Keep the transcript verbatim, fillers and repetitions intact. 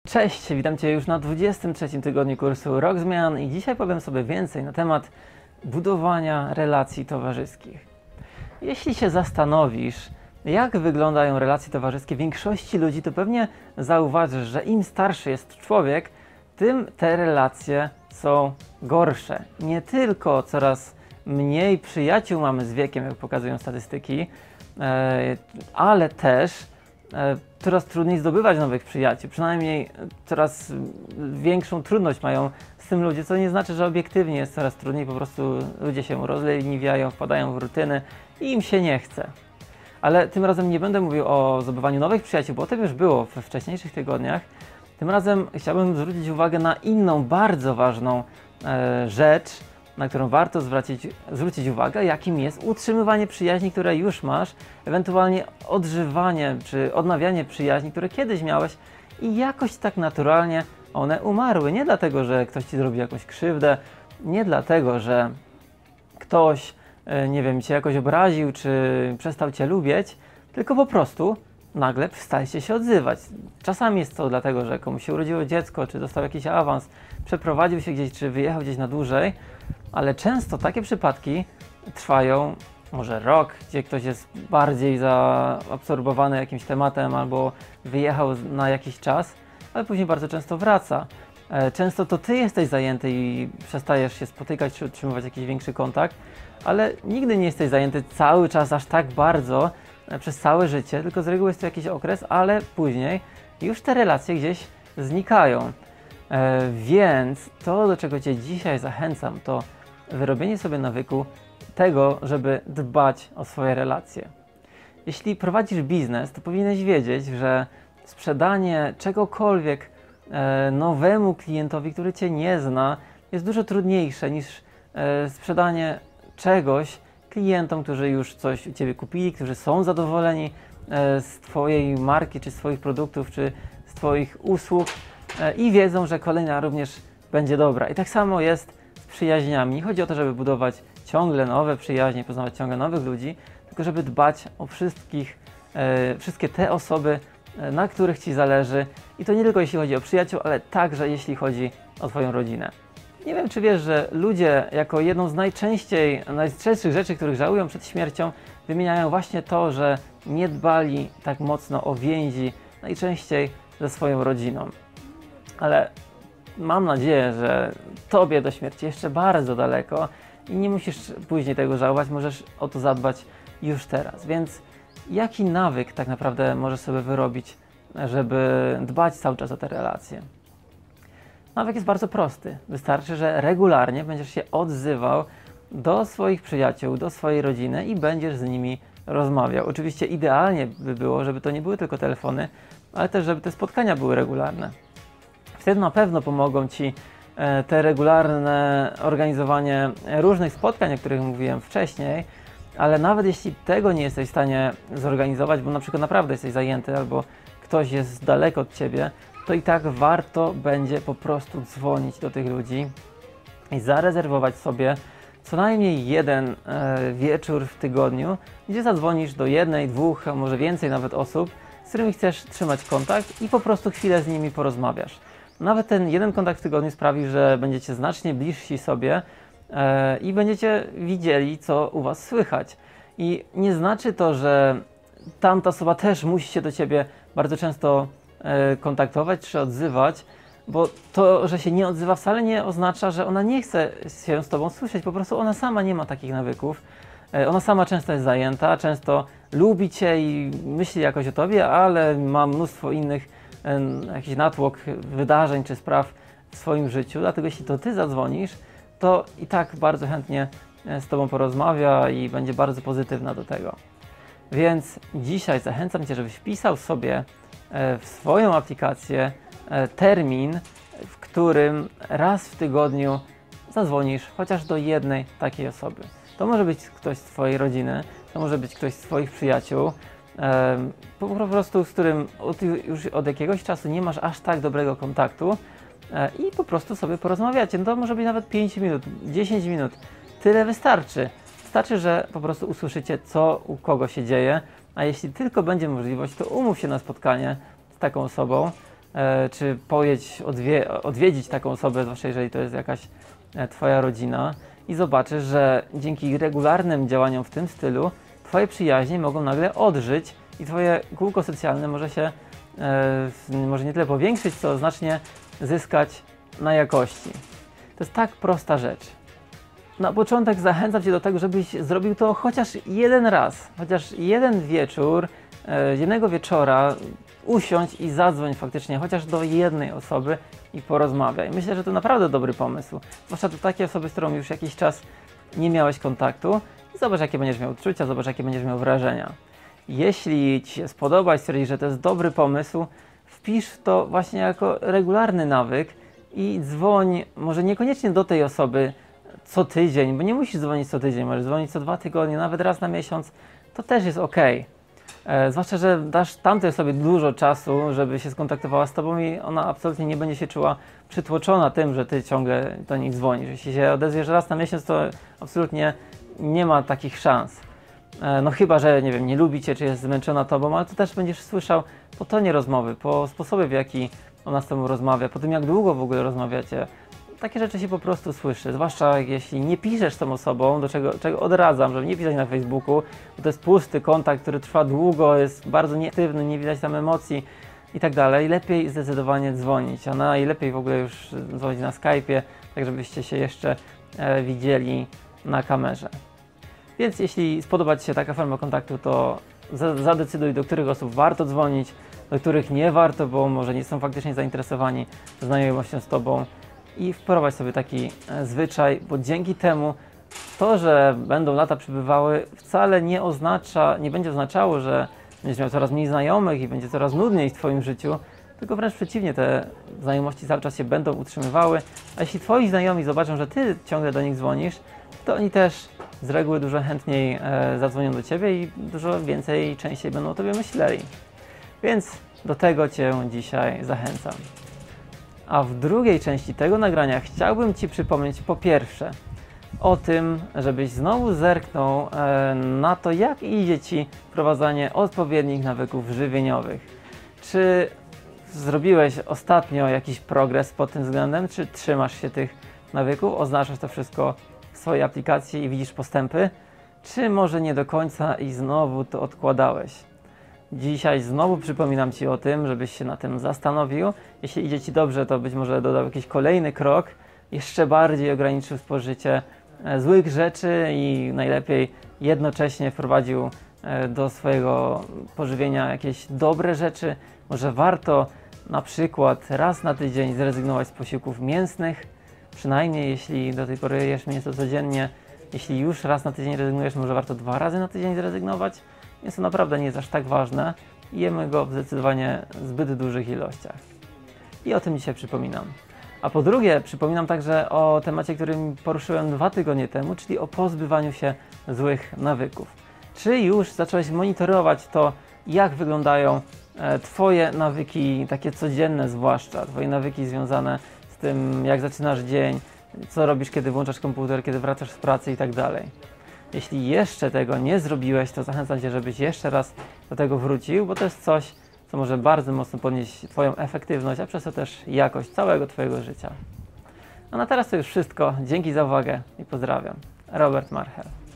Cześć, witam Cię już na dwudziestym trzecim tygodniu kursu Rok Zmian i dzisiaj powiem sobie więcej na temat budowania relacji towarzyskich. Jeśli się zastanowisz, jak wyglądają relacje towarzyskie większości ludzi, to pewnie zauważysz, że im starszy jest człowiek, tym te relacje są gorsze. Nie tylko coraz mniej przyjaciół mamy z wiekiem, jak pokazują statystyki, ale też coraz trudniej zdobywać nowych przyjaciół. Przynajmniej coraz większą trudność mają z tym ludzie, co nie znaczy, że obiektywnie jest coraz trudniej, po prostu ludzie się rozleniwiają, wpadają w rutyny i im się nie chce. Ale tym razem nie będę mówił o zdobywaniu nowych przyjaciół, bo o tym już było we wcześniejszych tygodniach. Tym razem chciałbym zwrócić uwagę na inną, bardzo ważną e, rzecz, na którą warto zwrócić, zwrócić uwagę, jakim jest utrzymywanie przyjaźni, które już masz, ewentualnie odżywanie czy odnawianie przyjaźni, które kiedyś miałeś i jakoś tak naturalnie one umarły. Nie dlatego, że ktoś Ci zrobił jakąś krzywdę, nie dlatego, że ktoś, nie wiem, Cię jakoś obraził czy przestał Cię lubić, tylko po prostu nagle przestaliście się odzywać. Czasami jest to dlatego, że komuś się urodziło dziecko, czy dostał jakiś awans, przeprowadził się gdzieś, czy wyjechał gdzieś na dłużej, ale często takie przypadki trwają może rok, gdzie ktoś jest bardziej zaabsorbowany jakimś tematem albo wyjechał na jakiś czas, ale później bardzo często wraca. Często to Ty jesteś zajęty i przestajesz się spotykać czy utrzymywać jakiś większy kontakt, ale nigdy nie jesteś zajęty cały czas aż tak bardzo przez całe życie, tylko z reguły jest to jakiś okres, ale później już te relacje gdzieś znikają. E, więc to, do czego Cię dzisiaj zachęcam, to wyrobienie sobie nawyku tego, żeby dbać o swoje relacje. Jeśli prowadzisz biznes, to powinieneś wiedzieć, że sprzedanie czegokolwiek e, nowemu klientowi, który Cię nie zna, jest dużo trudniejsze niż e, sprzedanie czegoś klientom, którzy już coś u Ciebie kupili, którzy są zadowoleni e, z Twojej marki, czy z Twoich produktów, czy z Twoich usług e, i wiedzą, że kolejna również będzie dobra. I tak samo jest z przyjaźniami. Nie chodzi o to, żeby budować ciągle nowe przyjaźnie, poznawać ciągle nowych ludzi, tylko żeby dbać o wszystkich, e, wszystkie te osoby, e, na których Ci zależy. I to nie tylko jeśli chodzi o przyjaciół, ale także jeśli chodzi o Twoją rodzinę. Nie wiem, czy wiesz, że ludzie jako jedną z najczęściej, najczęstszych rzeczy, których żałują przed śmiercią, wymieniają właśnie to, że nie dbali tak mocno o więzi, najczęściej ze swoją rodziną. Ale mam nadzieję, że Tobie do śmierci jeszcze bardzo daleko i nie musisz później tego żałować, możesz o to zadbać już teraz. Więc jaki nawyk tak naprawdę możesz sobie wyrobić, żeby dbać cały czas o te relacje? Nawyk jest bardzo prosty. Wystarczy, że regularnie będziesz się odzywał do swoich przyjaciół, do swojej rodziny i będziesz z nimi rozmawiał. Oczywiście idealnie by było, żeby to nie były tylko telefony, ale też, żeby te spotkania były regularne. Wtedy na pewno pomogą Ci te regularne organizowanie różnych spotkań, o których mówiłem wcześniej, ale nawet jeśli tego nie jesteś w stanie zorganizować, bo na przykład naprawdę jesteś zajęty albo ktoś jest daleko od Ciebie, to i tak warto będzie po prostu dzwonić do tych ludzi i zarezerwować sobie co najmniej jeden e, wieczór w tygodniu, gdzie zadzwonisz do jednej, dwóch, a może więcej nawet osób, z którymi chcesz trzymać kontakt i po prostu chwilę z nimi porozmawiasz. Nawet ten jeden kontakt w tygodniu sprawi, że będziecie znacznie bliżsi sobie e, i będziecie widzieli, co u Was słychać. I nie znaczy to, że tamta osoba też musi się do Ciebie bardzo często kontaktować czy odzywać, bo to, że się nie odzywa, wcale nie oznacza, że ona nie chce się z Tobą słyszeć, po prostu ona sama nie ma takich nawyków, ona sama często jest zajęta, często lubi Cię i myśli jakoś o Tobie, ale ma mnóstwo innych jakiś natłok wydarzeń czy spraw w swoim życiu, dlatego jeśli to Ty zadzwonisz, to i tak bardzo chętnie z Tobą porozmawia i będzie bardzo pozytywna do tego. Więc dzisiaj zachęcam Cię, żebyś wpisał sobie w swoją aplikację termin, w którym raz w tygodniu zadzwonisz chociaż do jednej takiej osoby. To może być ktoś z Twojej rodziny, to może być ktoś z Twoich przyjaciół, po prostu z którym od, już od jakiegoś czasu nie masz aż tak dobrego kontaktu i po prostu sobie porozmawiacie. No to może być nawet pięć minut, dziesięć minut, tyle wystarczy. Wystarczy, że po prostu usłyszycie, co u kogo się dzieje, a jeśli tylko będzie możliwość, to umów się na spotkanie z taką osobą, e, czy pojedź odwie odwiedzić taką osobę, zwłaszcza jeżeli to jest jakaś e, Twoja rodzina i zobaczysz, że dzięki regularnym działaniom w tym stylu Twoje przyjaźnie mogą nagle odżyć i Twoje kółko socjalne może się, e, może nie tyle powiększyć, co znacznie zyskać na jakości. To jest tak prosta rzecz. Na początek zachęcam Cię do tego, żebyś zrobił to chociaż jeden raz, chociaż jeden wieczór, e, jednego wieczora usiądź i zadzwoń faktycznie chociaż do jednej osoby i porozmawiaj. Myślę, że to naprawdę dobry pomysł, zwłaszcza do takiej osoby, z którą już jakiś czas nie miałeś kontaktu. Zobacz, jakie będziesz miał odczucia, zobacz, jakie będziesz miał wrażenia. Jeśli Ci się spodoba i stwierdzisz, że to jest dobry pomysł, wpisz to właśnie jako regularny nawyk i dzwoń, może niekoniecznie do tej osoby co tydzień, bo nie musisz dzwonić co tydzień, możesz dzwonić co dwa tygodnie, nawet raz na miesiąc, to też jest ok. E, zwłaszcza, że dasz tamtej osobie dużo czasu, żeby się skontaktowała z Tobą i ona absolutnie nie będzie się czuła przytłoczona tym, że Ty ciągle do nich dzwonisz. Jeśli się odezwiesz raz na miesiąc, to absolutnie nie ma takich szans. E, no chyba, że nie wiem, nie lubi Cię, czy jest zmęczona Tobą, ale to też będziesz słyszał po tonie rozmowy, po sposobie, w jaki ona z Tobą rozmawia, po tym, jak długo w ogóle rozmawiacie. Takie rzeczy się po prostu słyszy, zwłaszcza jeśli nie piszesz z tą osobą, do czego, czego odradzam, żeby nie pisać na Facebooku, bo to jest pusty kontakt, który trwa długo, jest bardzo nieaktywny, nie widać tam emocji i tak dalej. Lepiej zdecydowanie dzwonić, a najlepiej w ogóle już dzwonić na Skype'ie, tak żebyście się jeszcze e, widzieli na kamerze. Więc jeśli spodoba Ci się taka forma kontaktu, to zadecyduj, do których osób warto dzwonić, do których nie warto, bo może nie są faktycznie zainteresowani znajomością z Tobą. I wprowadź sobie taki zwyczaj, bo dzięki temu to, że będą lata przybywały, wcale nie oznacza, nie będzie oznaczało, że będziesz miał coraz mniej znajomych i będzie coraz nudniej w Twoim życiu, tylko wręcz przeciwnie, te znajomości cały czas się będą utrzymywały, a jeśli Twoi znajomi zobaczą, że Ty ciągle do nich dzwonisz, to oni też z reguły dużo chętniej e, zadzwonią do Ciebie i dużo więcej i częściej będą o Tobie myśleli. Więc do tego Cię dzisiaj zachęcam. A w drugiej części tego nagrania chciałbym Ci przypomnieć po pierwsze o tym, żebyś znowu zerknął e, na to, jak idzie Ci wprowadzanie odpowiednich nawyków żywieniowych. Czy zrobiłeś ostatnio jakiś progres pod tym względem? Czy trzymasz się tych nawyków? Oznaczasz to wszystko w swojej aplikacji i widzisz postępy? Czy może nie do końca i znowu to odkładałeś? Dzisiaj znowu przypominam Ci o tym, żebyś się na tym zastanowił. Jeśli idzie Ci dobrze, to być może dodał jakiś kolejny krok, jeszcze bardziej ograniczył spożycie e, złych rzeczy i najlepiej jednocześnie wprowadził e, do swojego pożywienia jakieś dobre rzeczy. Może warto na przykład raz na tydzień zrezygnować z posiłków mięsnych, przynajmniej jeśli do tej pory jesz mięso codziennie. Jeśli już raz na tydzień rezygnujesz, może warto dwa razy na tydzień zrezygnować. Więc to naprawdę nie jest aż tak ważne i jemy go w zdecydowanie zbyt dużych ilościach. I o tym dzisiaj przypominam. A po drugie, przypominam także o temacie, którym poruszyłem dwa tygodnie temu, czyli o pozbywaniu się złych nawyków. Czy już zacząłeś monitorować to, jak wyglądają e, Twoje nawyki, takie codzienne zwłaszcza, Twoje nawyki związane z tym, jak zaczynasz dzień, co robisz, kiedy włączasz komputer, kiedy wracasz z pracy i tak dalej. Jeśli jeszcze tego nie zrobiłeś, to zachęcam Cię, żebyś jeszcze raz do tego wrócił, bo to jest coś, co może bardzo mocno podnieść Twoją efektywność, a przez to też jakość całego Twojego życia. A na teraz to już wszystko. Dzięki za uwagę i pozdrawiam. Robert Marchel.